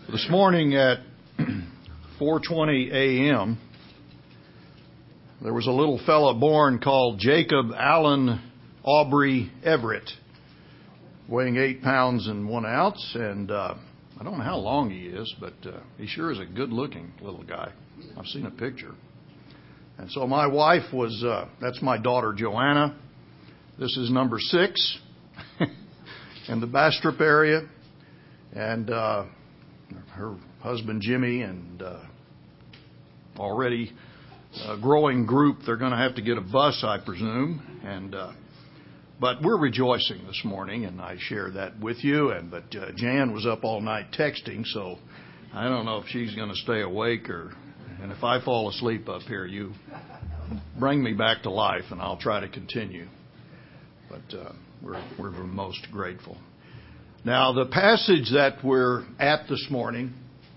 This morning at 4:20 a.m., there was a little fella born called Jacob Allen Aubrey Everett, weighing 8 pounds and 1 ounce, and I don't know how long he is, but he sure is a good-looking little guy. I've seen a picture. And so my wife was, that's my daughter Joanna. This is number 6 in the Bastrop area, and her husband Jimmy, and already a growing group. They're going to have to get a bus, I presume. And but we're rejoicing this morning, and I share that with you. But Jan was up all night texting, so I don't know if she's going to stay awake and if I fall asleep up here, you bring me back to life, and I'll try to continue. But we're most grateful. Now, the passage that we're at this morning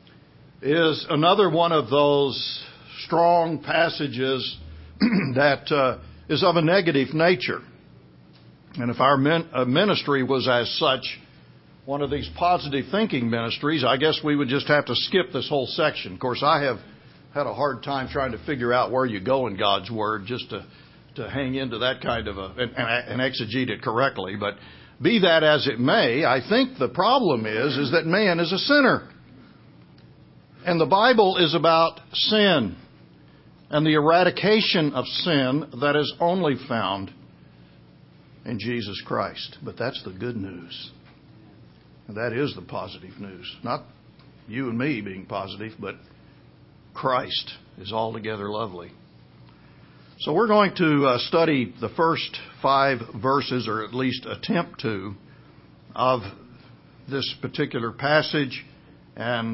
is another one of those strong passages that is of a negative nature. And if our ministry was as such, one of these positive thinking ministries, I guess we would just have to skip this whole section. Of course, I have had a hard time trying to figure out where you go in God's Word just to hang into that kind of and exegete it correctly. But be that as it may, I think the problem is that man is a sinner. And the Bible is about sin and the eradication of sin that is only found in Jesus Christ. But that's the good news. And that is the positive news. Not you and me being positive, but Christ is altogether lovely. So we're going to study the first 5 verses, or at least attempt to, of this particular passage. And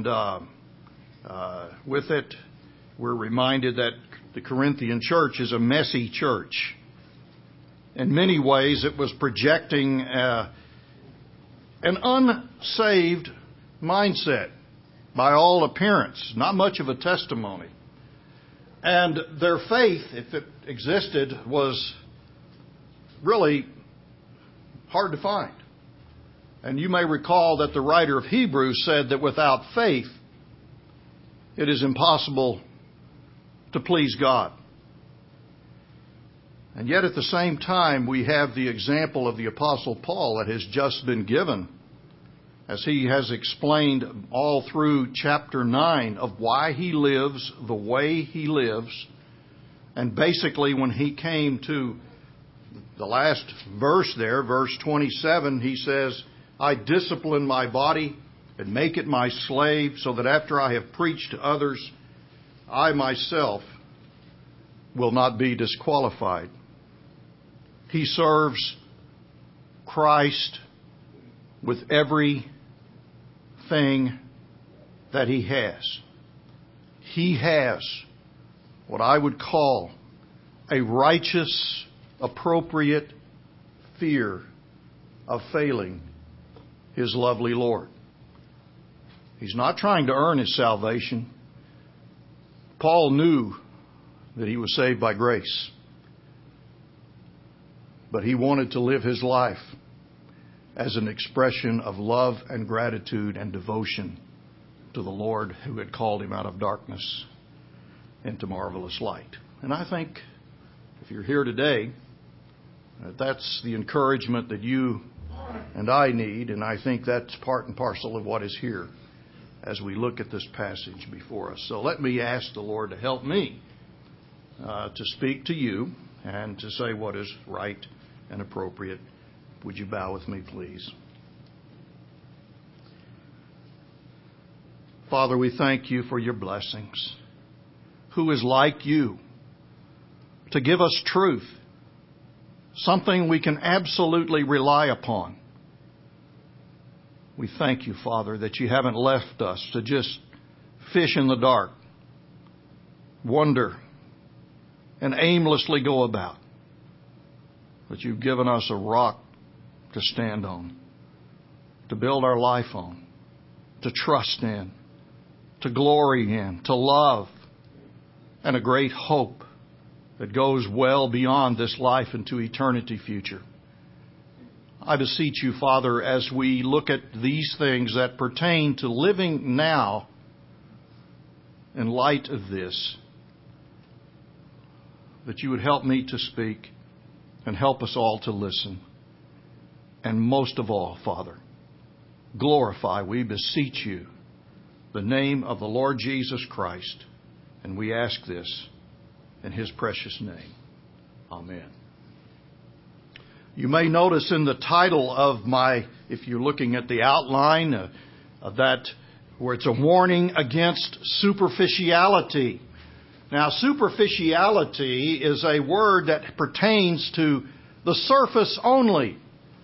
with it, we're reminded that the Corinthian church is a messy church. In many ways, it was projecting an unsaved mindset, by all appearance. Not much of a testimony. And their faith, if it existed, was really hard to find. And you may recall that the writer of Hebrews said that without faith, it is impossible to please God. And yet at the same time, we have the example of the Apostle Paul that has just been given, as he has explained all through chapter 9 of why he lives the way he lives. And basically when he came to the last verse there, verse 27, he says, I discipline my body and make it my slave, so that after I have preached to others, I myself will not be disqualified. He serves Christ with everything that he has. He has what I would call a righteous, appropriate fear of failing his lovely Lord. He's not trying to earn his salvation. Paul knew that he was saved by grace. But he wanted to live his life as an expression of love and gratitude and devotion to the Lord who had called him out of darkness into marvelous light. And I think if you're here today, that's the encouragement that you and I need, and I think that's part and parcel of what is here as we look at this passage before us. So let me ask the Lord to help me to speak to you and to say what is right and appropriate. Would you bow with me, please? Father, we thank you for your blessings. Who is like you to give us truth, something we can absolutely rely upon. We thank you, Father, that you haven't left us to just fish in the dark, wonder, and aimlessly go about. But you've given us a rock to stand on, to build our life on, to trust in, to glory in, to love, and a great hope that goes well beyond this life into eternity future. I beseech you, Father, as we look at these things that pertain to living now in light of this, that you would help me to speak and help us all to listen. And most of all, Father, glorify, we beseech you, the name of the Lord Jesus Christ. And we ask this in His precious name. Amen. You may notice in the title of if you're looking at the outline of that, where it's a warning against superficiality. Now, superficiality is a word that pertains to the surface only.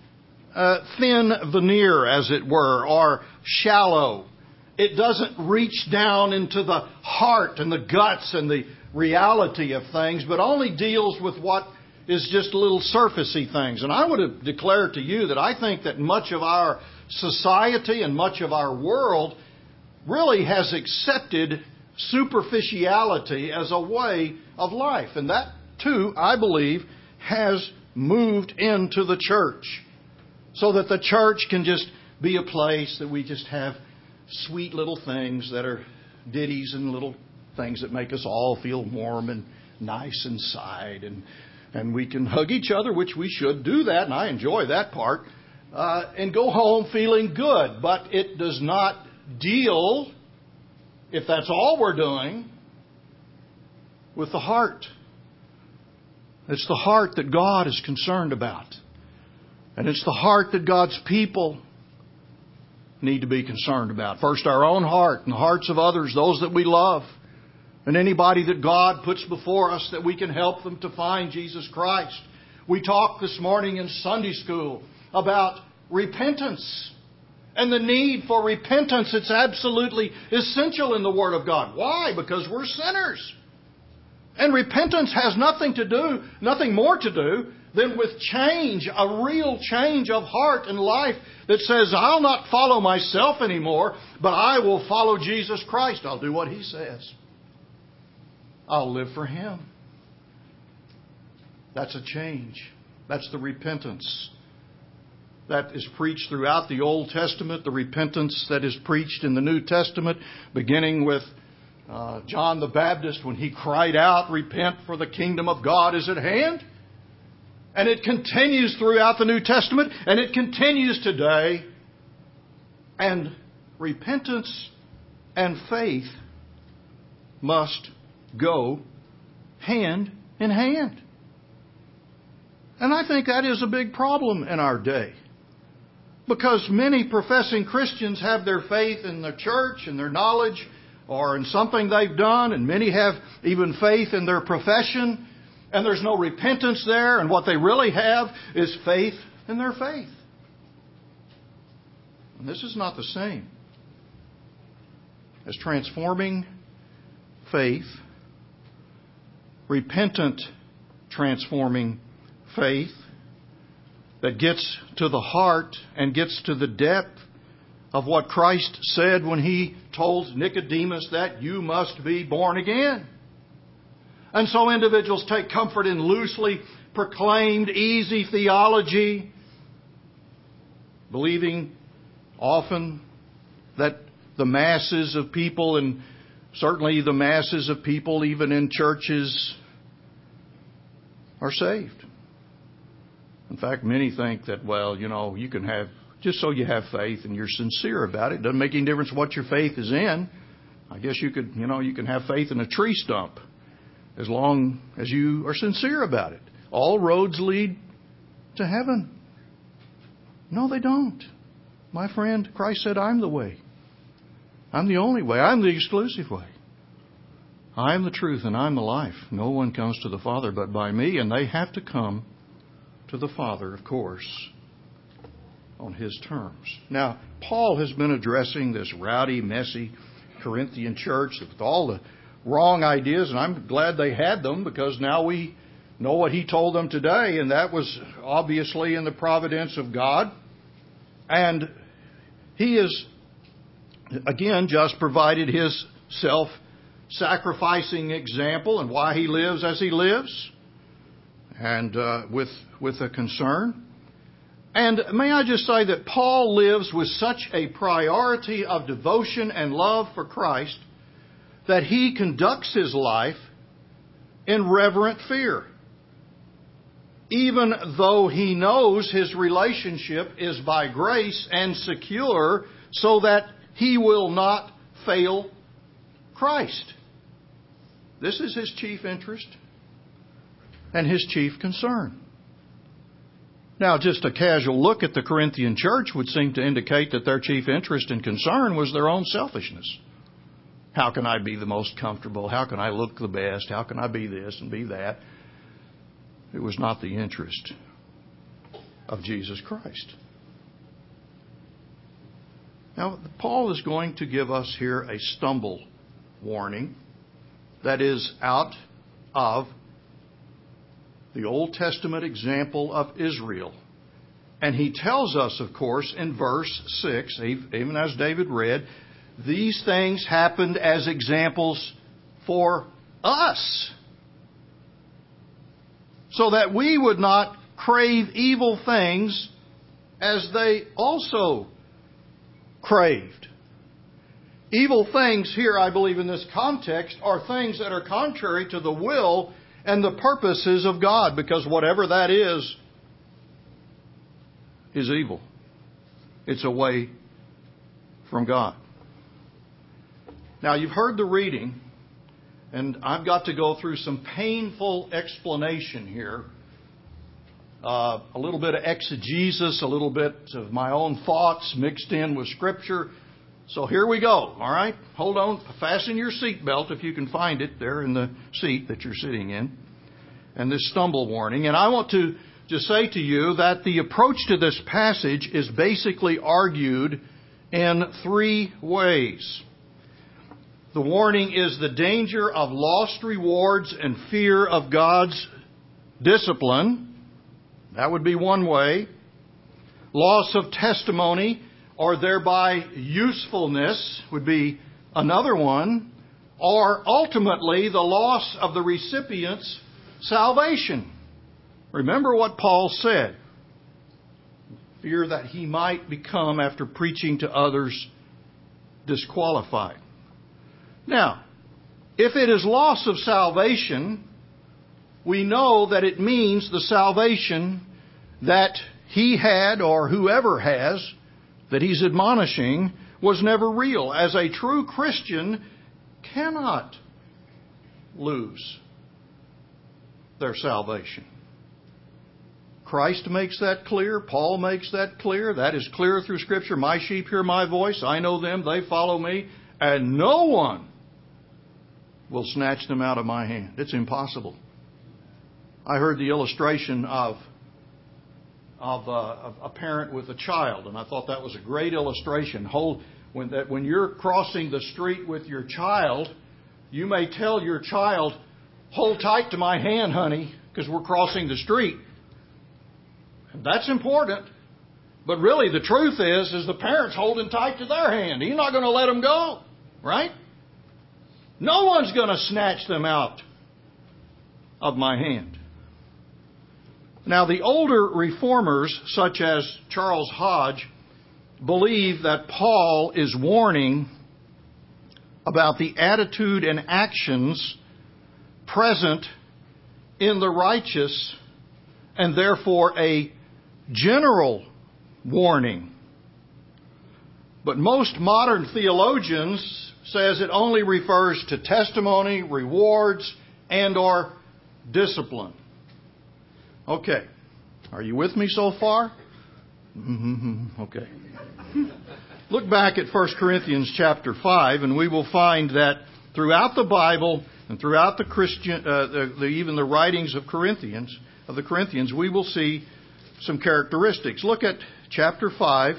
Thin veneer, as it were, or shallow. It doesn't reach down into the heart and the guts and the reality of things, but only deals with what is just little surfacey things. And I would declare to you that I think that much of our society and much of our world really has accepted superficiality as a way of life. And that, too, I believe, has moved into the church. So that the church can just be a place that we just have sweet little things that are ditties and little things that make us all feel warm and nice inside. And we can hug each other, which we should do that, and I enjoy that part, and go home feeling good. But it does not deal, if that's all we're doing, with the heart. It's the heart that God is concerned about. And it's the heart that God's people need to be concerned about. First, our own heart and the hearts of others, those that we love. And anybody that God puts before us that we can help them to find Jesus Christ. We talked this morning in Sunday school about repentance and the need for repentance. It's absolutely essential in the Word of God. Why? Because we're sinners. And repentance has nothing more to do than with change, a real change of heart and life that says, I'll not follow myself anymore, but I will follow Jesus Christ. I'll do what He says. I'll live for Him. That's a change. That's the repentance that is preached throughout the Old Testament, the repentance that is preached in the New Testament, beginning with John the Baptist when he cried out, repent for the kingdom of God is at hand. And it continues throughout the New Testament, and it continues today. And repentance and faith must go hand in hand. And I think that is a big problem in our day. Because many professing Christians have their faith in the church and their knowledge or in something they've done, and many have even faith in their profession, and there's no repentance there, and what they really have is faith in their faith. And this is not the same as transforming faith, repentant transforming faith that gets to the heart and gets to the depth of what Christ said when He told Nicodemus that you must be born again. And so individuals take comfort in loosely proclaimed, easy theology, believing often that the masses of people, and certainly the masses of people even in churches, are saved. In fact, many think that, well, you can have, just so you have faith and you're sincere about it, doesn't make any difference what your faith is in. I guess you can have faith in a tree stump as long as you are sincere about it. All roads lead to heaven. No, they don't. My friend, Christ said, I'm the way. I'm the only way. I'm the exclusive way. I am the truth and I'm the life. No one comes to the Father but by me, and they have to come to the Father, of course, on His terms. Now, Paul has been addressing this rowdy, messy Corinthian church with all the wrong ideas, and I'm glad they had them, because now we know what he told them today, and that was obviously in the providence of God. And he has, again, just provided his self-sacrificing example and why he lives as he lives, and with a concern. And may I just say that Paul lives with such a priority of devotion and love for Christ that he conducts his life in reverent fear, even though he knows his relationship is by grace and secure so that he will not fail Christ. This is his chief interest and his chief concern. Now, just a casual look at the Corinthian church would seem to indicate that their chief interest and concern was their own selfishness. How can I be the most comfortable? How can I look the best? How can I be this and be that? It was not the interest of Jesus Christ. Now, Paul is going to give us here a stumble warning that is out of the Old Testament example of Israel. And he tells us, of course, in verse 6, even as David read, these things happened as examples for us, so that we would not crave evil things as they also craved. Evil things here, I believe, in this context, are things that are contrary to the will and the purposes of God, because whatever that is evil. It's away from God. Now, you've heard the reading, and I've got to go through some painful explanation here. A little bit of exegesis, a little bit of my own thoughts mixed in with Scripture. So here we go, all right? Hold on, fasten your seatbelt if you can find it there in the seat that you're sitting in. And this stumble warning. And I want to just say to you that the approach to this passage is basically argued in three ways. The warning is the danger of lost rewards and fear of God's discipline. That would be one way. Loss of testimony or thereby usefulness would be another one. Or ultimately the loss of the recipient's salvation. Remember what Paul said. Fear that he might become, after preaching to others, disqualified. Now, if it is loss of salvation, we know that it means the salvation that he had, or whoever has, that he's admonishing, was never real. As a true Christian cannot lose their salvation. Christ makes that clear. Paul makes that clear. That is clear through Scripture. My sheep hear my voice. I know them. They follow me. And no one will snatch them out of my hand. It's impossible. I heard the illustration of a parent with a child, and I thought that was a great illustration. When you're crossing the street with your child, you may tell your child, "Hold tight to my hand, honey, because we're crossing the street." And that's important. But really, the truth is the parent's holding tight to their hand. He's not going to let them go, right? No one's going to snatch them out of my hand. Now, the older reformers, such as Charles Hodge, believe that Paul is warning about the attitude and actions present in the righteous, and therefore a general warning. But most modern theologians says it only refers to testimony, rewards, and or discipline. Okay. Are you with me so far? Okay. Look back at 1 Corinthians chapter 5, and we will find that throughout the Bible and throughout the Christian, even the writings of the Corinthians, we will see some characteristics. Look at chapter 5,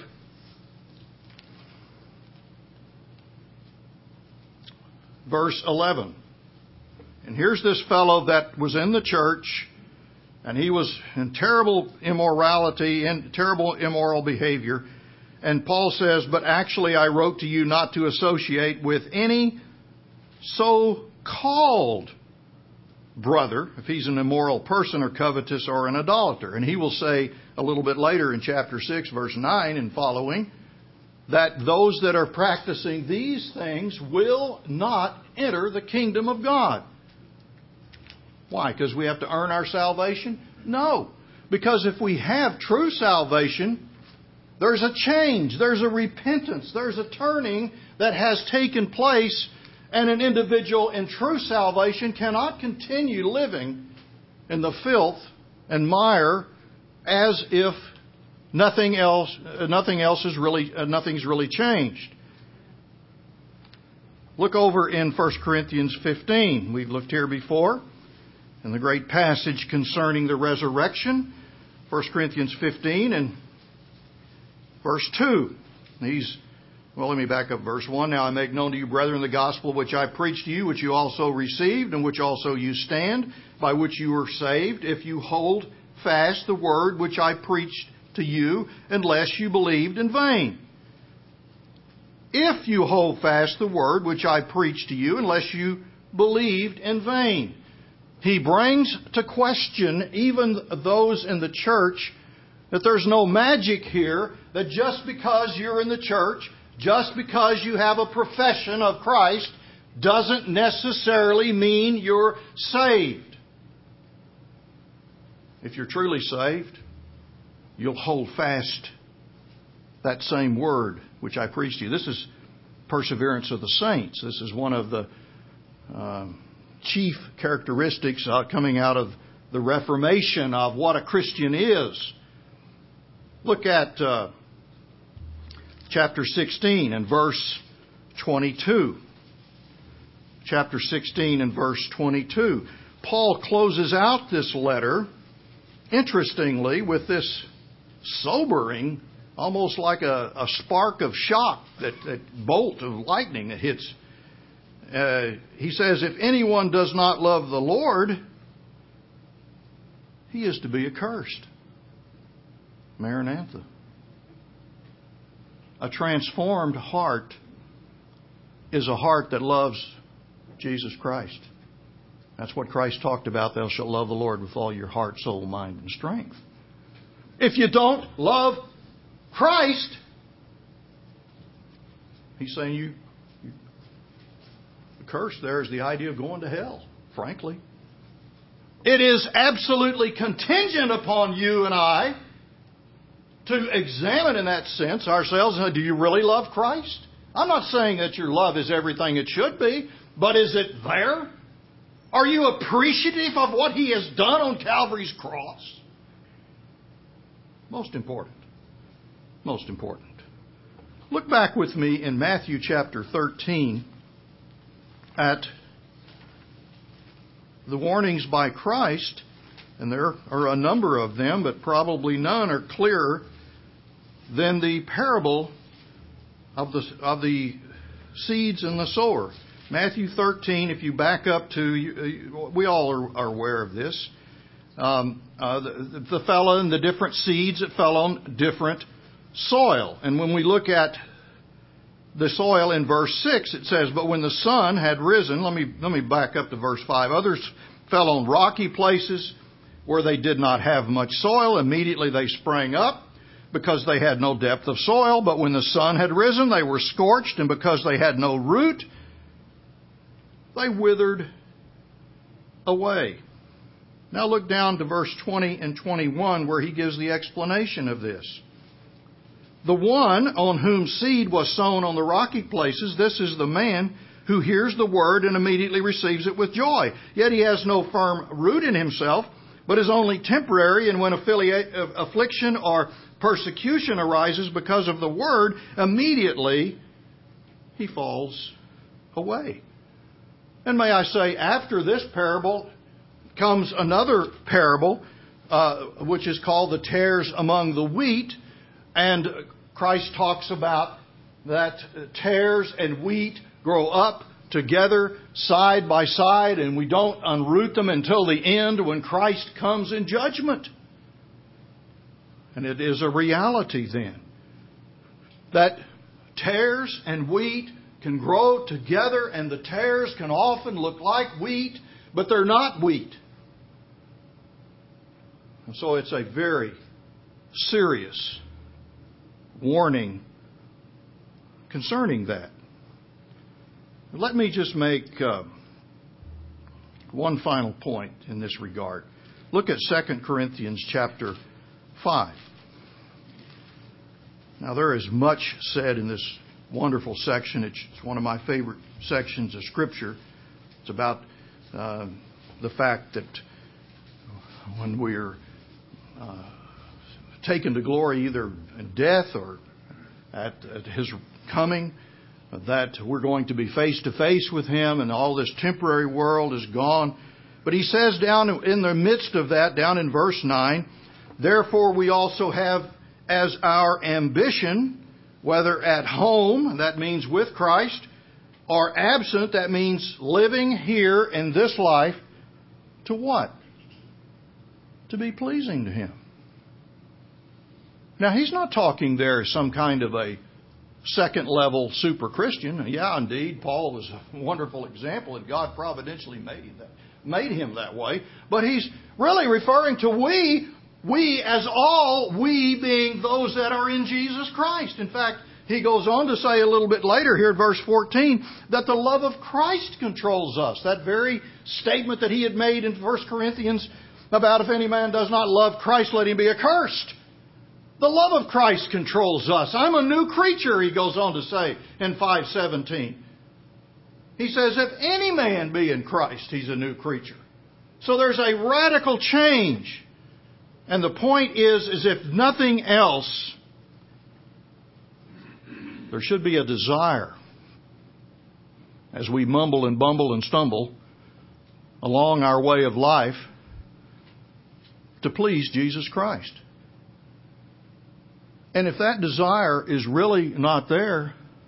verse 11. And here's this fellow that was in the church, and he was in terrible immorality and terrible immoral behavior. And Paul says, "But actually I wrote to you not to associate with any so-called brother, if he's an immoral person or covetous or an idolater. And he will say a little bit later in chapter 6, verse 9 and following, that those that are practicing these things will not enter the kingdom of God. Why? Because we have to earn our salvation? No. Because if we have true salvation, there's a change, there's a repentance, there's a turning that has taken place, and an individual in true salvation cannot continue living in the filth and mire as if nothing's really changed. Look over in 1 Corinthians 15. We've looked here before in the great passage concerning the resurrection. 1 Corinthians 15 and verse 2. Let me back up verse 1. Now I make known to you, brethren, the gospel which I preached to you, which you also received, and which also you stand, by which you were saved, if you hold fast the word which I preached to you, unless you believed in vain. If you hold fast the word which I preached to you, unless you believed in vain. He brings to question even those in the church that there's no magic here, that just because you're in the church, just because you have a profession of Christ, doesn't necessarily mean you're saved. If you're truly saved, you'll hold fast that same word which I preached to you. This is perseverance of the saints. This is one of the chief characteristics coming out of the Reformation of what a Christian is. Look at chapter 16 and verse 22. Chapter 16 and verse 22. Paul closes out this letter, interestingly, with this sobering, almost like a spark of shock, that bolt of lightning that hits. He says, if anyone does not love the Lord, he is to be accursed. Maranatha. A transformed heart is a heart that loves Jesus Christ. That's what Christ talked about. Thou shalt love the Lord with all your heart, soul, mind, and strength. If you don't love Christ, he's saying the curse there is the idea of going to hell, frankly. It is absolutely contingent upon you and I to examine in that sense ourselves. Do you really love Christ? I'm not saying that your love is everything it should be, but is it there? Are you appreciative of what He has done on Calvary's cross? Most important. Most important. Look back with me in Matthew chapter 13 at the warnings by Christ, and there are a number of them, but probably none are clearer than the parable of the seeds and the sower. Matthew 13, if you back up to, we all are aware of this, the fellow and the different seeds that fell on different soil. And when we look at the soil in verse 6, it says, but when the sun had risen, let me back up to verse 5. Others fell on rocky places where they did not have much soil. Immediately they sprang up because they had no depth of soil. But when the sun had risen, they were scorched, and because they had no root, they withered away. Now look down to verse 20 and 21 where he gives the explanation of this. The one on whom seed was sown on the rocky places, this is the man who hears the word and immediately receives it with joy. Yet he has no firm root in himself, but is only temporary, and when affliction or persecution arises because of the word, immediately he falls away. And may I say, after this parable comes another parable, which is called the tares among the wheat. And Christ talks about that tares and wheat grow up together side by side, and we don't unroot them until the end when Christ comes in judgment. And it is a reality then that tares and wheat can grow together, and the tares can often look like wheat, but they're not wheat. And so it's a very serious warning concerning that. Let me just make one final point in this regard. Look at 2 Corinthians chapter 5. Now, there is much said in this wonderful section. It's one of my favorite sections of Scripture. It's about the fact that when we're taken to glory, either in death or at His coming, that we're going to be face to face with Him, and all this temporary world is gone. But he says down in the midst of that, down in verse 9, therefore we also have as our ambition, whether at home, that means with Christ, or absent, that means living here in this life, to what? To be pleasing to Him. Now, he's not talking there as some kind of a second-level super Christian. Yeah, indeed, Paul was a wonderful example, and God providentially made him that way. But he's really referring to we as all, we being those that are in Jesus Christ. In fact, he goes on to say a little bit later here in verse 14 that the love of Christ controls us. That very statement that he had made in 1 Corinthians about if any man does not love Christ, let him be accursed. The love of Christ controls us. I'm a new creature, he goes on to say in 5:17. He says, if any man be in Christ, he's a new creature. So there's a radical change. And the point is if nothing else, there should be a desire as we mumble and bumble and stumble along our way of life to please Jesus Christ. And if that desire is really not there,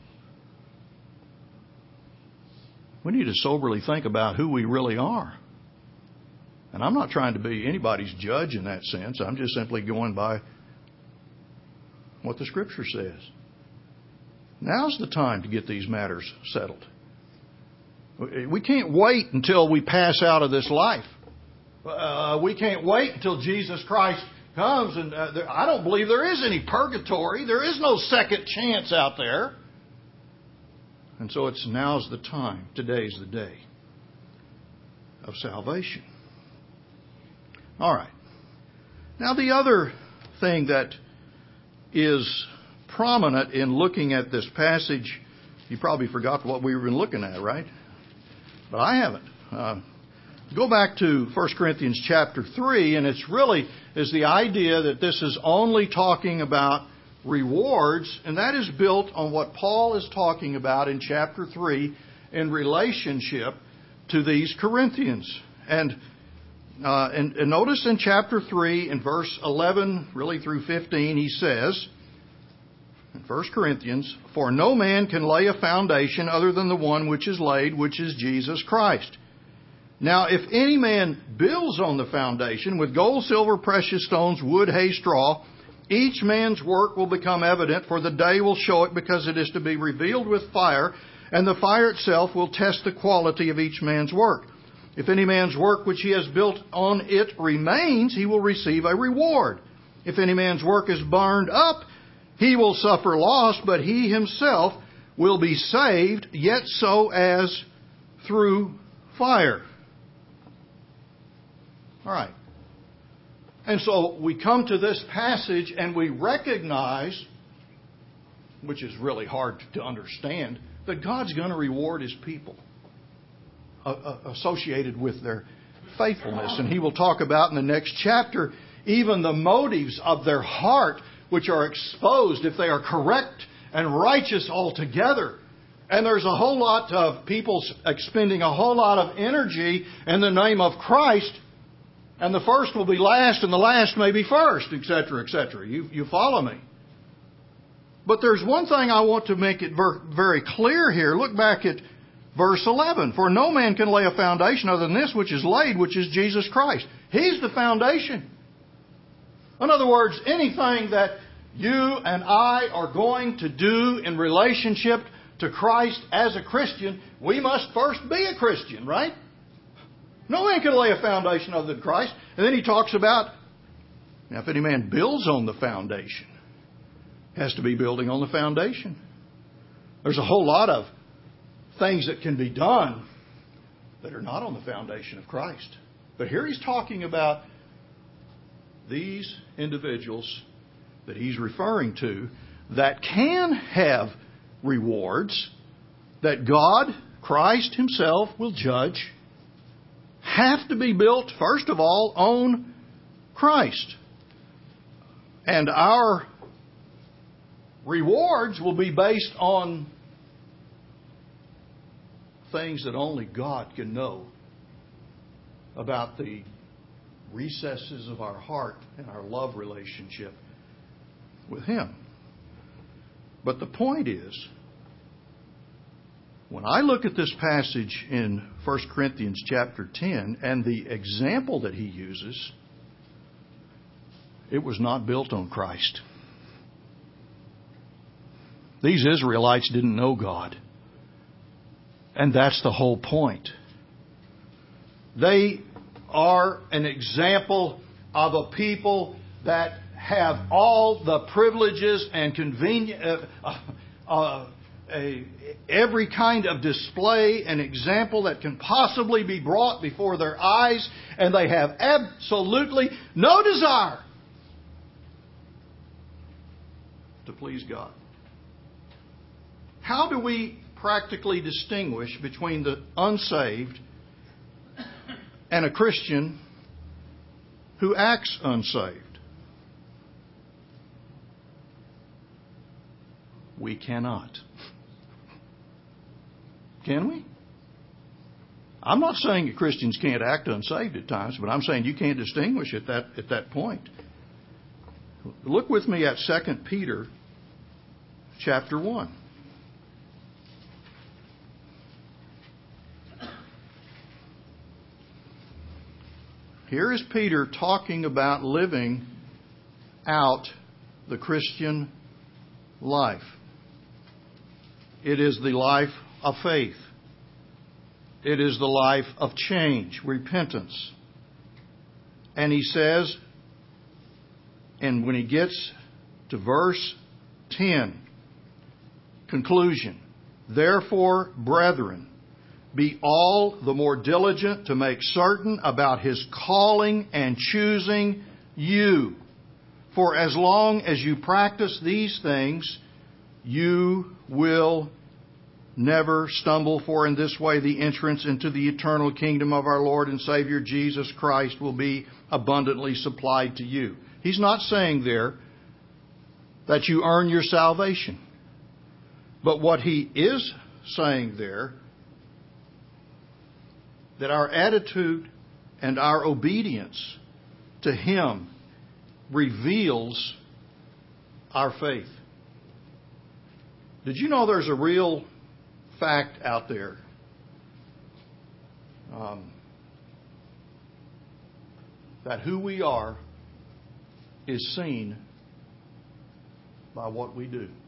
we need to soberly think about who we really are. And I'm not trying to be anybody's judge in that sense. I'm just simply going by what the Scripture says. Now's the time to get these matters settled. We can't wait until we pass out of this life. We can't wait until Jesus Christ comes, and I don't believe there is any purgatory. There is no second chance out there. And so now's the time. Today's the day of salvation. All right. Now the other thing that is prominent in looking at this passage, you probably forgot what we've been looking at, right? But I haven't. Go back to 1 Corinthians chapter 3, and it's really is the idea that this is only talking about rewards, and that is built on what Paul is talking about in chapter 3 in relationship to these Corinthians. And notice in chapter 3, in verse 11, really through 15, he says, in 1 Corinthians, for no man can lay a foundation other than the one which is laid, which is Jesus Christ. Now, if any man builds on the foundation with gold, silver, precious stones, wood, hay, straw, each man's work will become evident, for the day will show it, because it is to be revealed with fire, and the fire itself will test the quality of each man's work. If any man's work which he has built on it remains, he will receive a reward. If any man's work is burned up, he will suffer loss, but he himself will be saved, yet so as through fire. All right. And so we come to this passage and we recognize, which is really hard to understand, that God's going to reward His people associated with their faithfulness. And He will talk about in the next chapter even the motives of their heart, which are exposed if they are correct and righteous altogether. And there's a whole lot of people expending a whole lot of energy in the name of Christ. And the first will be last, and the last may be first, etc., etc. You follow me? But there's one thing I want to make it very clear here. Look back at verse 11. For no man can lay a foundation other than this which is laid, which is Jesus Christ. He's the foundation. In other words, anything that you and I are going to do in relationship to Christ as a Christian, we must first be a Christian, right? No man can lay a foundation other than Christ. And then he talks about, now if any man builds on the foundation, has to be building on the foundation. There's a whole lot of things that can be done that are not on the foundation of Christ. But here he's talking about these individuals that he's referring to that can have rewards that God, Christ Himself, will judge, have to be built, first of all, on Christ. And our rewards will be based on things that only God can know about the recesses of our heart and our love relationship with Him. But the point is, when I look at this passage in 1 Corinthians chapter 10 and the example that he uses, it was not built on Christ. These Israelites didn't know God. And that's the whole point. They are an example of a people that have all the privileges and every kind of display and example that can possibly be brought before their eyes, and they have absolutely no desire to please God. How do we practically distinguish between the unsaved and a Christian who acts unsaved? We cannot. Can we? I'm not saying that Christians can't act unsaved at times, but I'm saying you can't distinguish at that point. Look with me at 2 Peter chapter 1. Here is Peter talking about living out the Christian life. It is the life of faith. It is the life of change, repentance. And he says, and when he gets to verse 10, conclusion, therefore, brethren, be all the more diligent to make certain about His calling and choosing you. For as long as you practice these things, you will never stumble, for in this way the entrance into the eternal kingdom of our Lord and Savior Jesus Christ will be abundantly supplied to you. He's not saying there that you earn your salvation. But what he is saying there, that our attitude and our obedience to Him reveals our faith. Did you know there's a real fact out there? That who we are is seen by what we do.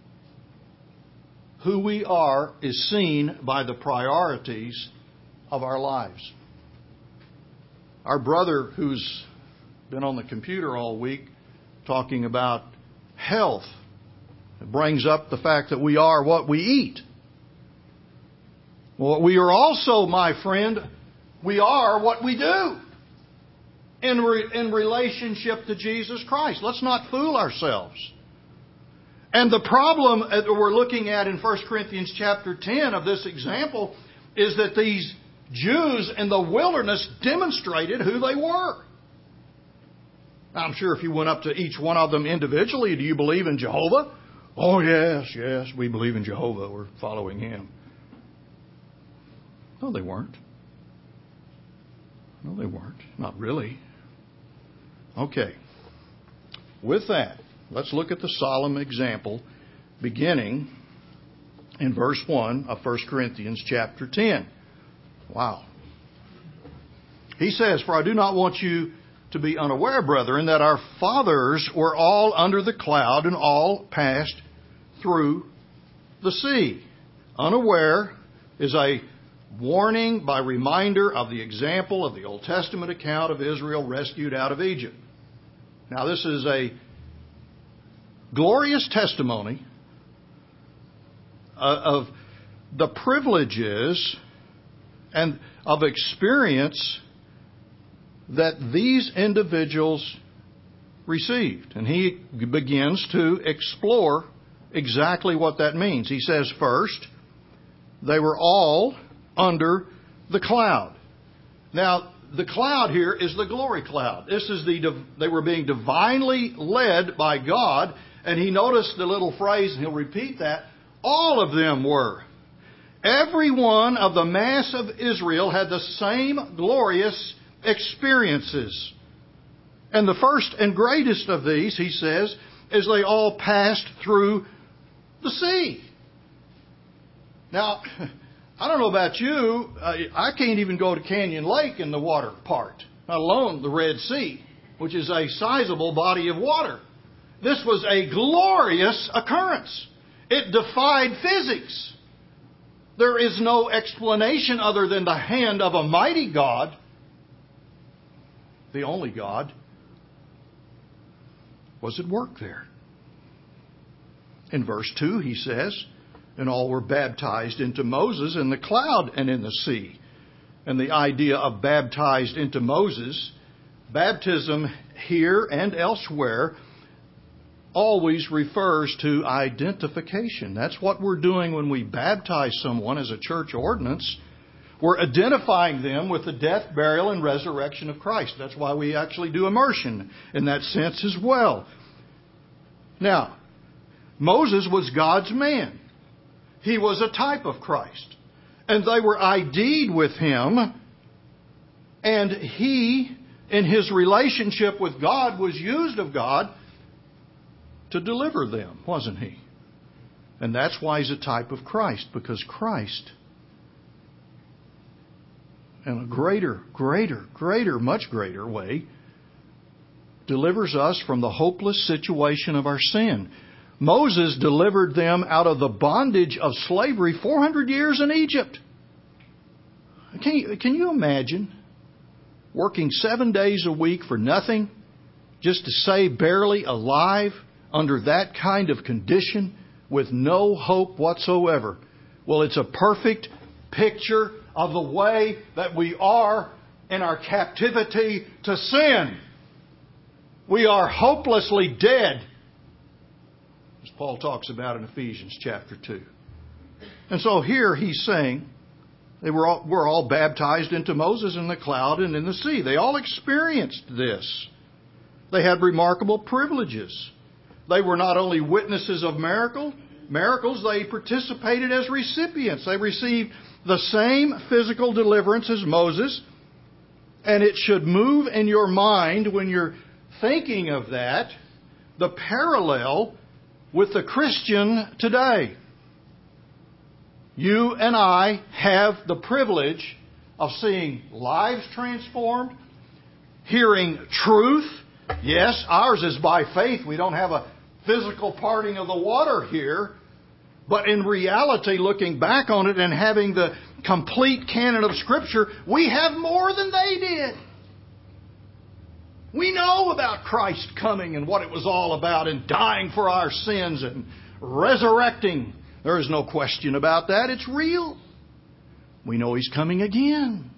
Who we are is seen by the priorities of our lives. Our brother, who's been on the computer all week talking about health, brings up the fact that we are what we eat. Well, we are also, my friend, we are what we do in relationship to Jesus Christ. Let's not fool ourselves. And the problem that we're looking at in 1 Corinthians chapter 10 of this example is that these Jews in the wilderness demonstrated who they were. I'm sure if you went up to each one of them individually, do you believe in Jehovah? Oh, yes, we believe in Jehovah. We're following Him. No, they weren't. No, they weren't. Not really. Okay. With that, let's look at the solemn example beginning in verse 1 of 1 Corinthians chapter 10. Wow. He says, for I do not want you to be unaware, brethren, that our fathers were all under the cloud and all passed through the sea. Unaware is a warning by reminder of the example of the Old Testament account of Israel rescued out of Egypt. Now, this is a glorious testimony of the privileges and of experience that these individuals received. And he begins to explore exactly what that means. He says, first, they were all under the cloud. Now, the cloud here is the glory cloud. They were being divinely led by God. And he noticed the little phrase, and he'll repeat that, all of them were. Every one of the mass of Israel had the same glorious experiences. And the first and greatest of these, he says, is they all passed through the sea. Now, I don't know about you, I can't even go to Canyon Lake in the water part, not alone the Red Sea, which is a sizable body of water. This was a glorious occurrence. It defied physics. There is no explanation other than the hand of a mighty God, the only God, was at work there. In verse 2, he says, and all were baptized into Moses in the cloud and in the sea. And the idea of baptized into Moses, baptism here and elsewhere, always refers to identification. That's what we're doing when we baptize someone as a church ordinance. We're identifying them with the death, burial, and resurrection of Christ. That's why we actually do immersion in that sense as well. Now, Moses was God's man. He was a type of Christ. And they were ID'd with him. And he, in his relationship with God, was used of God to deliver them, wasn't he? And that's why he's a type of Christ, because Christ, in a greater, much greater way, delivers us from the hopeless situation of our sin. Moses delivered them out of the bondage of slavery 400 years in Egypt. Can you imagine working 7 days a week for nothing, just to stay barely alive under that kind of condition with no hope whatsoever? Well, it's a perfect picture of the way that we are in our captivity to sin. We are hopelessly dead, as Paul talks about in Ephesians chapter 2. And so here he's saying we're all baptized into Moses in the cloud and in the sea. They all experienced this. They had remarkable privileges. They were not only witnesses of miracles, they participated as recipients. They received the same physical deliverance as Moses. And it should move in your mind when you're thinking of that, the parallel with the Christian today. You and I have the privilege of seeing lives transformed, hearing truth. Yes, ours is by faith. We don't have a physical parting of the water here. But in reality, looking back on it and having the complete canon of Scripture, we have more than they did. We know about Christ coming and what it was all about, and dying for our sins and resurrecting. There is no question about that. It's real. We know He's coming again.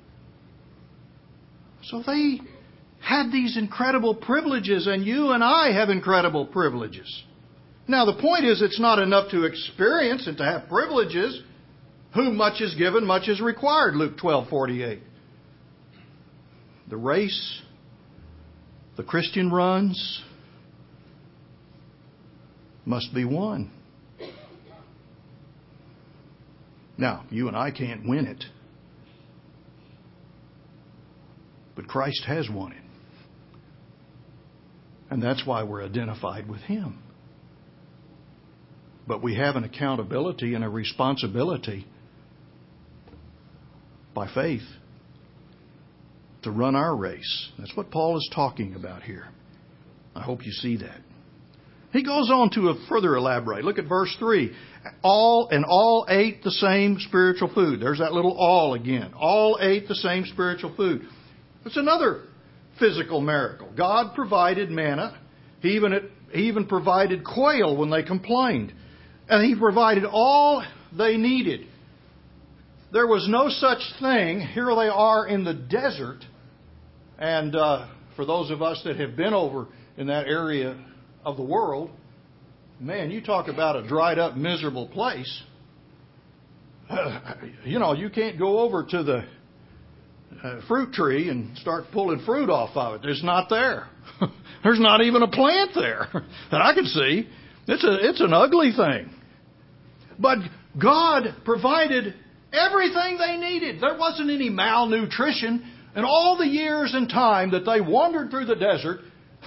So they had these incredible privileges, and you and I have incredible privileges. Now, the point is, it's not enough to experience and to have privileges. Whom much is given, much is required, Luke 12:48. The race the Christian runs must be won. Now, you and I can't win it. But Christ has won it. And that's why we're identified with Him. But we have an accountability and a responsibility by faith to run our race. That's what Paul is talking about here. I hope you see that. He goes on to further elaborate. Look at verse 3. All ate the same spiritual food. There's that little all again. All ate the same spiritual food. It's another physical miracle. God provided manna. He even provided quail when they complained. And He provided all they needed. There was no such thing. Here they are in the desert. And for those of us that have been over in that area of the world, man, you talk about a dried up, miserable place. You can't go over to the fruit tree and start pulling fruit off of it. It's not there. There's not even a plant there that I can see. It's an ugly thing. But God provided everything they needed. There wasn't any malnutrition. And all the years and time that they wandered through the desert,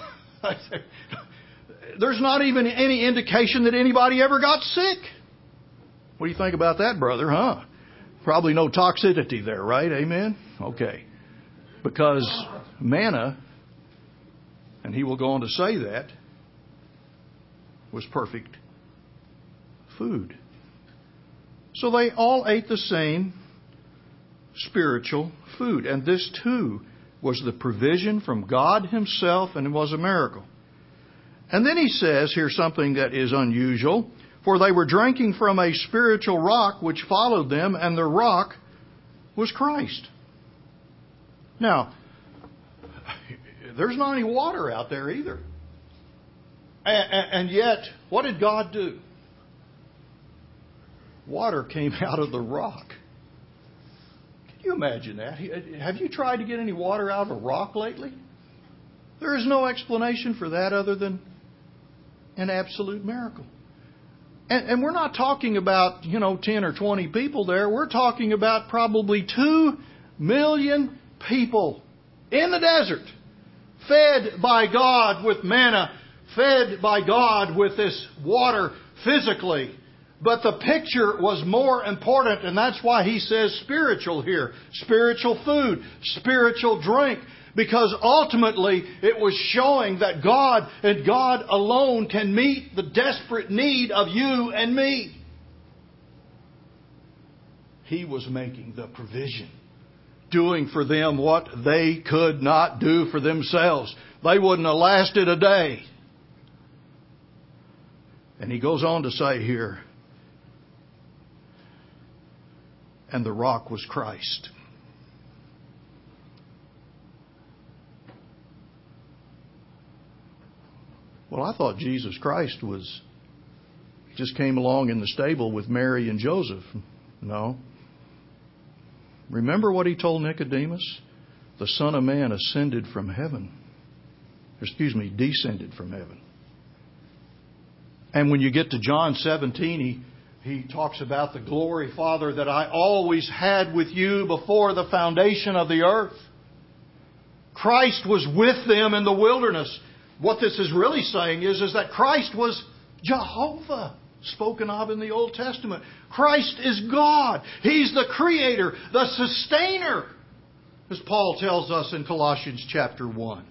there's not even any indication that anybody ever got sick. What do you think about that, brother, huh? Probably no toxicity there, right? Amen? Okay. Because manna, and he will go on to say that, was perfect food. So they all ate the same spiritual food. And this too was the provision from God Himself, and it was a miracle. And then he says here something that is unusual. For they were drinking from a spiritual rock which followed them, and the rock was Christ. Now, there's not any water out there either. And yet, what did God do? Water came out of the rock. Can you imagine that? Have you tried to get any water out of a rock lately? There is no explanation for that other than an absolute miracle. And we're not talking about, 10 or 20 people there. We're talking about probably 2 million people in the desert, fed by God with manna, fed by God with this water physically. But the picture was more important, and that's why he says spiritual here. Spiritual food, spiritual drink. Because ultimately it was showing that God and God alone can meet the desperate need of you and me. He was making the provision, doing for them what they could not do for themselves. They wouldn't have lasted a day. And he goes on to say here, and the rock was Christ. Well, I thought Jesus Christ just came along in the stable with Mary and Joseph. No. Remember what He told Nicodemus? The Son of Man descended from heaven. And when you get to John 17, he talks about the glory, Father, that I always had with you before the foundation of the earth. Christ was with them in the wilderness. What this is really saying is that Christ was Jehovah, spoken of in the Old Testament. Christ is God. He's the Creator, the Sustainer, as Paul tells us in Colossians chapter 1.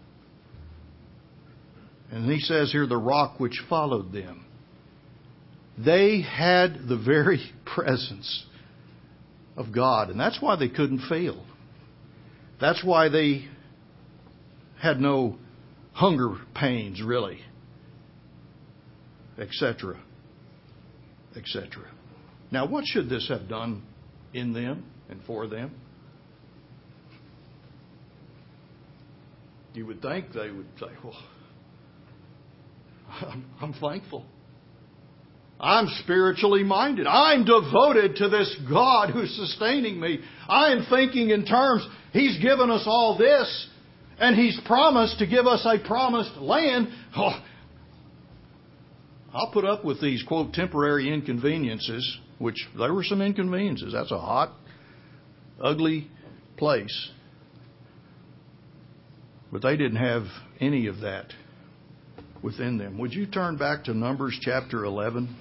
And he says here, the rock which followed them. They had the very presence of God. And that's why they couldn't fail. That's why they had no hunger pains, really, etc., etc. Now, what should this have done in them and for them? You would think they would say, well, I'm thankful. I'm spiritually minded. I'm devoted to this God who's sustaining me. I'm thinking in terms, He's given us all this, and He's promised to give us a promised land. Oh, I'll put up with these, quote, temporary inconveniences, which there were some inconveniences. That's a hot, ugly place. But they didn't have any of that within them. Would you turn back to Numbers chapter 11?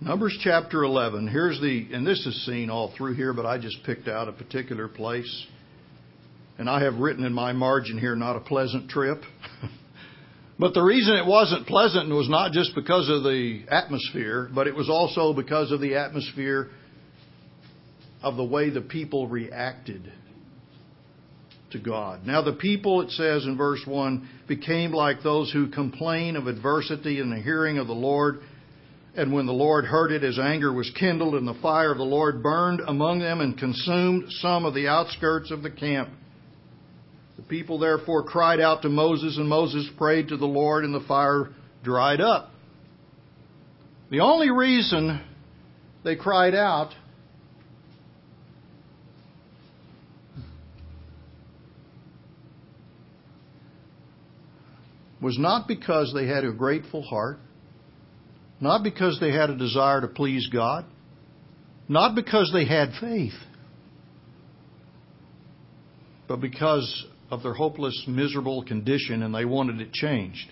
Numbers chapter 11. And this is seen all through here, but I just picked out a particular place. And I have written in my margin here, not a pleasant trip. But the reason it wasn't pleasant was not just because of the atmosphere, but it was also because of the atmosphere of the way the people reacted to God. Now the people, it says in verse 1, became like those who complain of adversity in the hearing of the Lord. And when the Lord heard it, His anger was kindled, and the fire of the Lord burned among them and consumed some of the outskirts of the camp. The people therefore cried out to Moses, and Moses prayed to the Lord, and the fire dried up. The only reason they cried out was not because they had a grateful heart, not because they had a desire to please God, not because they had faith, but because of their hopeless, miserable condition, and they wanted it changed.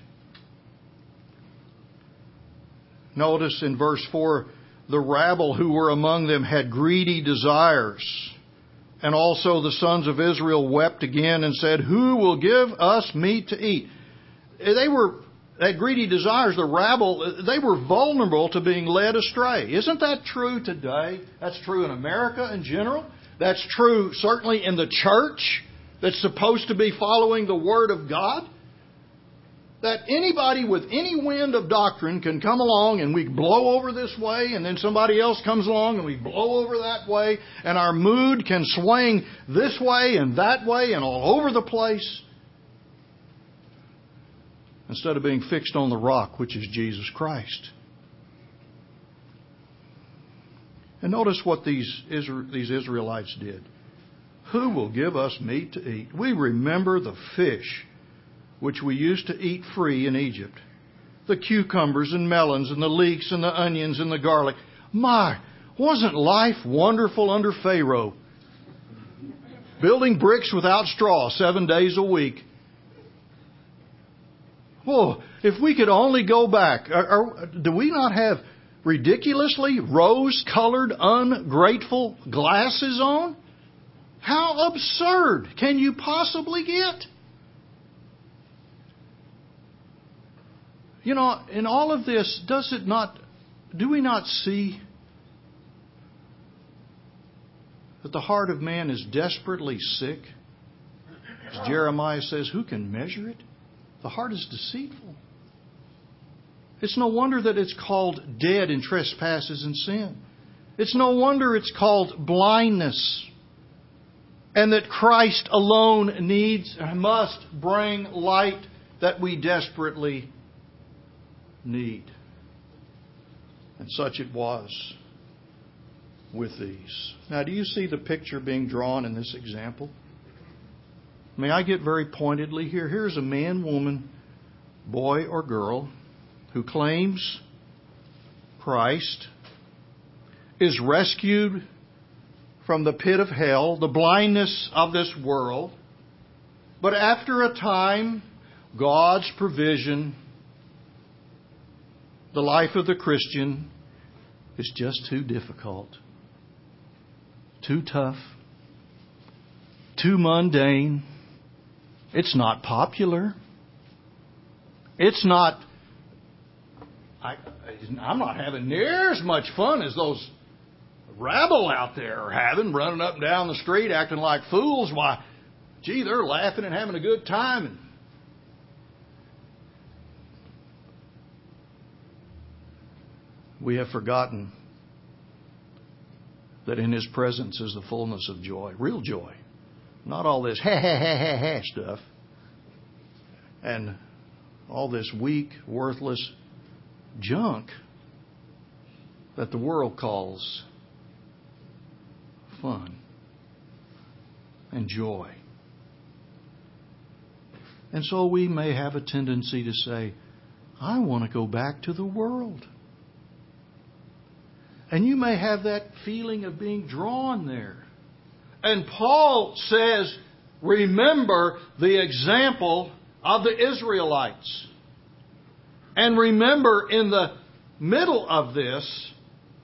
Notice in verse 4, the rabble who were among them had greedy desires. And also the sons of Israel wept again and said, "Who will give us meat to eat?" They had greedy desires, the rabble, they were vulnerable to being led astray. Isn't that true today? That's true in America in general. That's true certainly in the church that's supposed to be following the Word of God. That anybody with any wind of doctrine can come along and we blow over this way, and then somebody else comes along and we blow over that way, and our mood can swing this way and that way and all over the place, instead of being fixed on the rock, which is Jesus Christ. And notice what these Israelites did. Who will give us meat to eat? We remember the fish which we used to eat free in Egypt, the cucumbers and melons and the leeks and the onions and the garlic. My, wasn't life wonderful under Pharaoh? Building bricks without straw 7 days a week. Oh, if we could only go back. Do we not have ridiculously rose-colored, ungrateful glasses on? How absurd can you possibly get? You know, in all of this, do we not see that the heart of man is desperately sick? As Jeremiah says, who can measure it? The heart is deceitful. It's no wonder that it's called dead in trespasses and sin. It's no wonder it's called blindness. And that Christ alone must bring light that we desperately need. And such it was with these. Now, do you see the picture being drawn in this example? May I get very pointedly here? Here's a man, woman, boy, or girl who claims Christ, is rescued from the pit of hell, the blindness of this world. But after a time, God's provision, the life of the Christian, is just too difficult, too tough, too mundane. It's not popular. It's not... I'm not having near as much fun as those rabble out there are having, running up and down the street acting like fools. Why, gee, they're laughing and having a good time. And we have forgotten that in His presence is the fullness of joy, real joy. Not all this ha ha ha ha ha stuff and all this weak, worthless junk that the world calls fun and joy. And so we may have a tendency to say, I want to go back to the world. And you may have that feeling of being drawn there. And Paul says, remember the example of the Israelites. And remember, in the middle of this,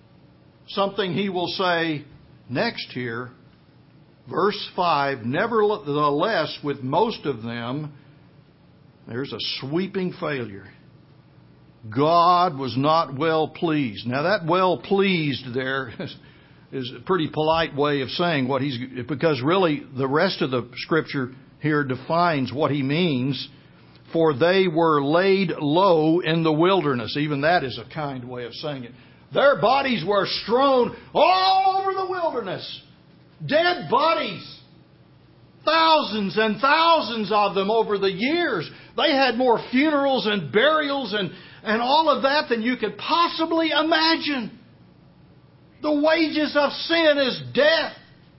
something he will say next here. Verse 5, nevertheless, with most of them, there's a sweeping failure. God was not well pleased. Now that well pleased there is a pretty polite way of saying what because really the rest of the scripture here defines what he means. For they were laid low in the wilderness. Even that is a kind way of saying it. Their bodies were strewn all over the wilderness. Dead bodies. Thousands and thousands of them over the years. They had more funerals and burials and all of that than you could possibly imagine. The wages of sin is death.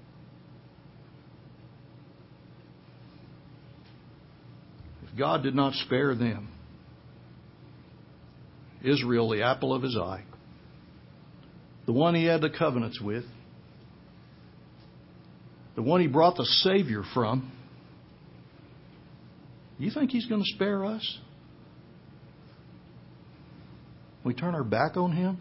If God did not spare them, Israel, the apple of His eye, the one He had the covenants with, the one He brought the Savior from, you think He's going to spare us? We turn our back on Him?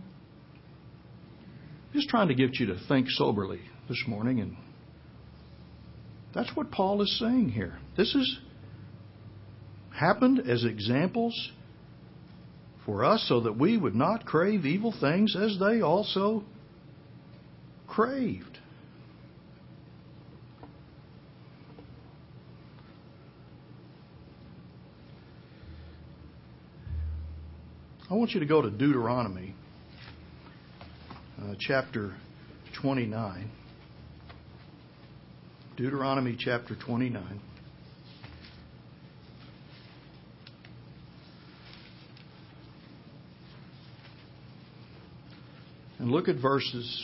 Just trying to get you to think soberly this morning, and that's what Paul is saying here. This has happened as examples for us so that we would not crave evil things as they also craved. I want you to go to Deuteronomy chapter 29. Deuteronomy chapter 29. And look at verses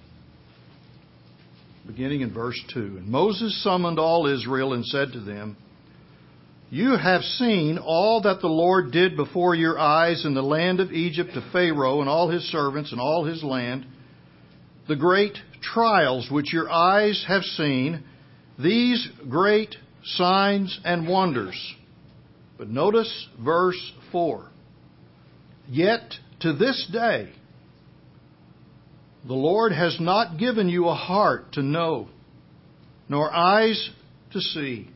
beginning in verse 2. And Moses summoned all Israel and said to them, You have seen all that the Lord did before your eyes in the land of Egypt to Pharaoh and all his servants and all his land, the great trials which your eyes have seen, these great signs and wonders. But notice verse 4. Yet to this day, the Lord has not given you a heart to know, nor eyes to see,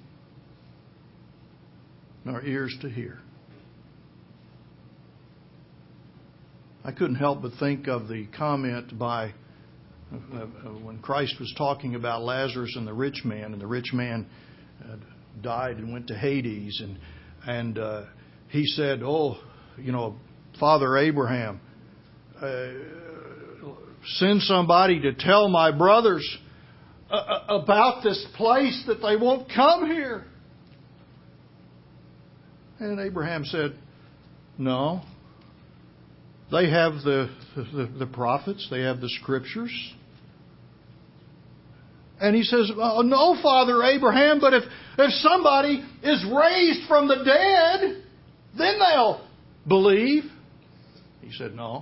nor ears to hear. I couldn't help but think of the comment by when Christ was talking about Lazarus and the rich man died and went to Hades, and he said, Father Abraham, send somebody to tell my brothers about this place that they won't come here. And Abraham said, No. They have the prophets. They have the scriptures. And he says, No, Father Abraham, but if somebody is raised from the dead, then they'll believe. He said, No.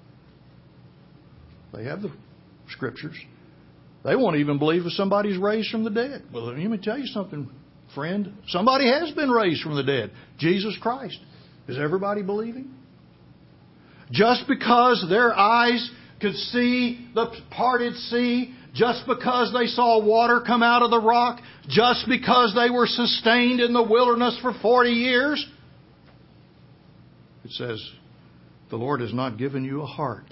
They have the scriptures. They won't even believe if somebody's raised from the dead. Well, let me tell you something, friend. Somebody has been raised from the dead. Jesus Christ. Is everybody believing? Just because their eyes could see the parted sea, just because they saw water come out of the rock, just because they were sustained in the wilderness for 40 years, it says, the Lord has not given you a heart.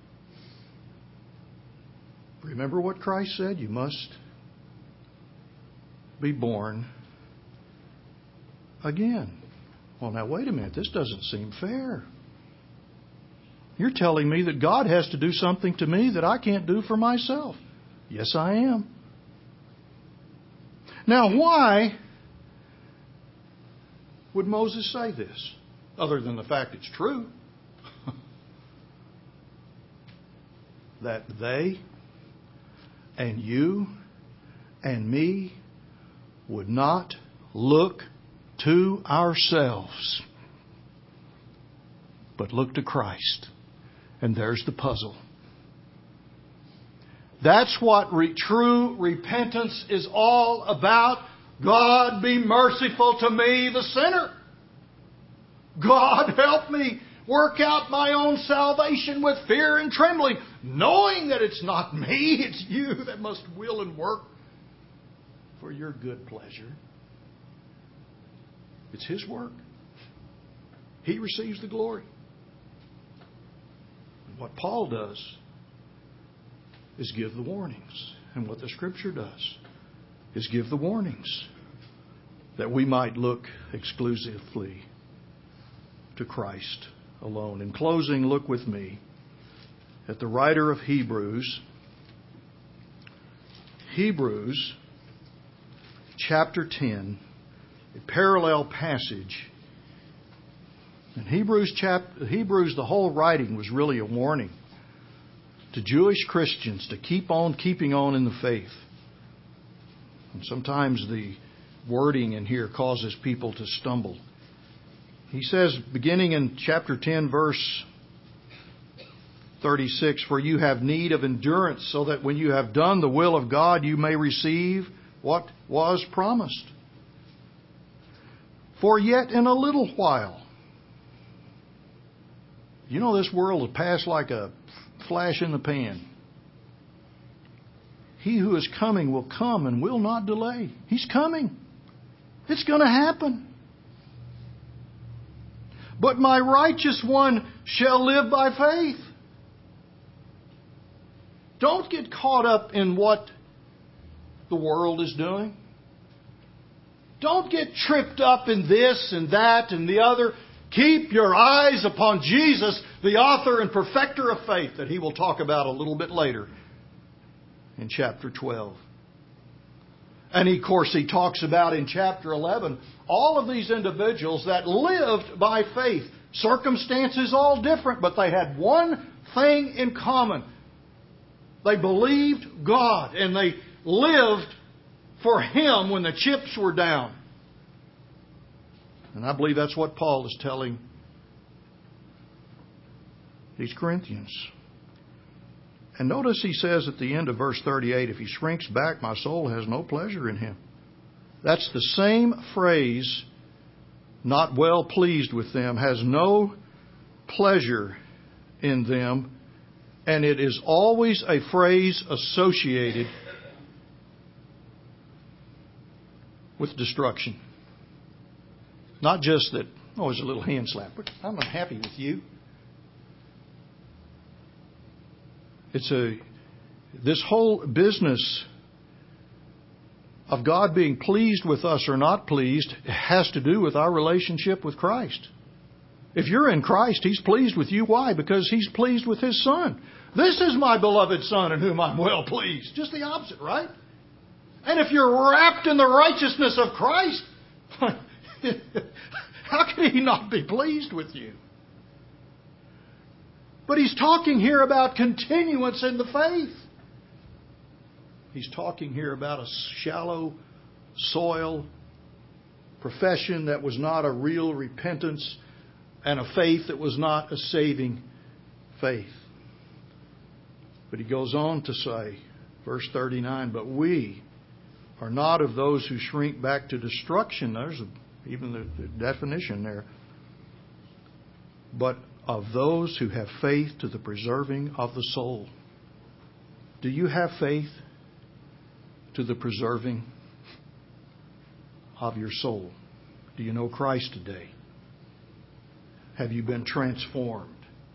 Remember what Christ said? You must be born again. Well, now wait a minute. This doesn't seem fair. You're telling me that God has to do something to me that I can't do for myself. Yes, I am. Now, why would Moses say this? Other than the fact it's true. That they and you and me would not look to ourselves, but look to Christ. And there's the puzzle. That's what true repentance is all about. God, be merciful to me, the sinner. God, help me work out my own salvation with fear and trembling, knowing that it's not me, it's you that must will and work for your good pleasure. It's His work. He receives the glory. And what Paul does is give the warnings. And what the Scripture does is give the warnings that we might look exclusively to Christ alone. In closing, look with me at the writer of Hebrews. Hebrews chapter 10, a parallel passage. In Hebrews, the whole writing was really a warning to Jewish Christians to keep on keeping on in the faith. And sometimes the wording in here causes people to stumble. He says, beginning in chapter 10, verse 36, "For you have need of endurance, so that when you have done the will of God, you may receive what was promised. For yet in a little while," you know, this world will pass like a flash in the pan. "He who is coming will come and will not delay." He's coming. It's going to happen. "But my righteous one shall live by faith." Don't get caught up in what the world is doing. Don't get tripped up in this and that and the other. Keep your eyes upon Jesus, the author and perfecter of faith, that He will talk about a little bit later in chapter 12. And of course, He talks about in chapter 11 all of these individuals that lived by faith. Circumstances all different, but they had one thing in common. They believed God and they lived for Him when the chips were down. And I believe that's what Paul is telling these Corinthians. And notice he says at the end of verse 38, "If he shrinks back, my soul has no pleasure in him." That's the same phrase, "not well pleased with them," has no pleasure in them. And it is always a phrase associated with destruction. Not just that, "Oh, it's a little hand slap, but I'm unhappy with you." This whole business of God being pleased with us or not pleased has to do with our relationship with Christ. If you're in Christ, He's pleased with you. Why? Because He's pleased with His Son. "This is my beloved Son in whom I'm well pleased." Just the opposite, right? And if you're wrapped in the righteousness of Christ, how can He not be pleased with you? But he's talking here about continuance in the faith. He's talking here about a shallow soil profession that was not a real repentance and a faith that was not a saving faith. But he goes on to say, verse 39, "But we are not of those who shrink back to destruction." There's even the definition there. "But of those who have faith to the preserving of the soul." Do you have faith to the preserving of your soul? Do you know Christ today? Have you been transformed?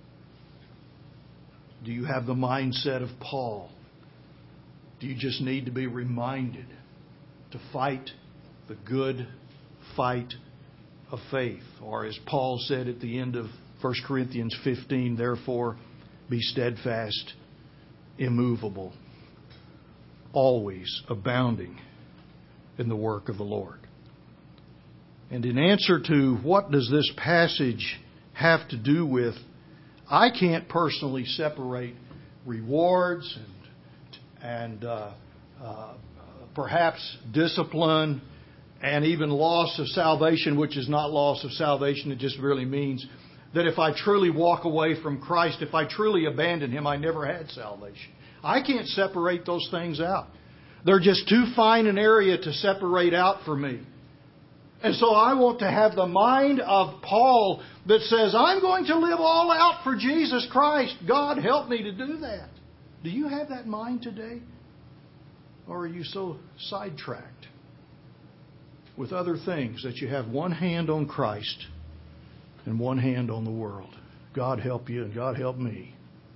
Do you have the mindset of Paul? Do you just need to be reminded to fight the good fight of faith? Or as Paul said at the end of 1 Corinthians 15, "Therefore be steadfast, immovable, always abounding in the work of the Lord." And in answer to what does this passage have to do with, I can't personally separate rewards and perhaps discipline and even loss of salvation, which is not loss of salvation. It just really means that if I truly walk away from Christ, if I truly abandon Him, I never had salvation. I can't separate those things out. They're just too fine an area to separate out for me. And so I want to have the mind of Paul that says, I'm going to live all out for Jesus Christ. God, help me to do that. Do you have that mind today? Or are you so sidetracked with other things that you have one hand on Christ and one hand on the world? God help you and God help me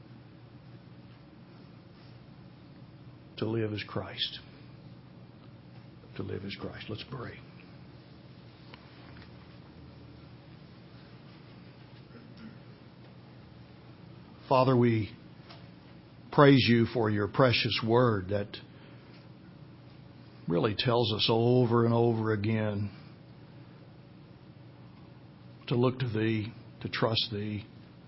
to live as Christ. To live as Christ. Let's pray. Father, we praise you for your precious word that really tells us over and over again to look to Thee, to trust Thee.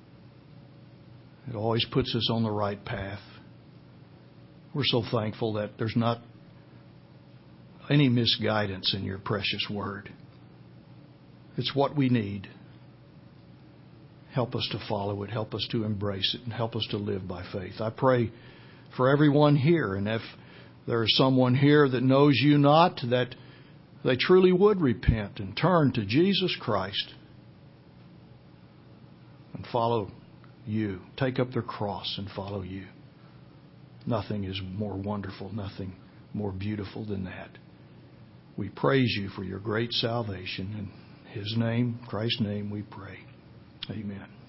It always puts us on the right path. We're so thankful that there's not any misguidance in your precious word. It's what we need. Help us to follow it. Help us to embrace it. And help us to live by faith. I pray for everyone here. And if there is someone here that knows you not, that they truly would repent and turn to Jesus Christ and follow you. Take up their cross and follow you. Nothing is more wonderful, nothing more beautiful than that. We praise you for your great salvation. In His name, Christ's name, we pray. Amen.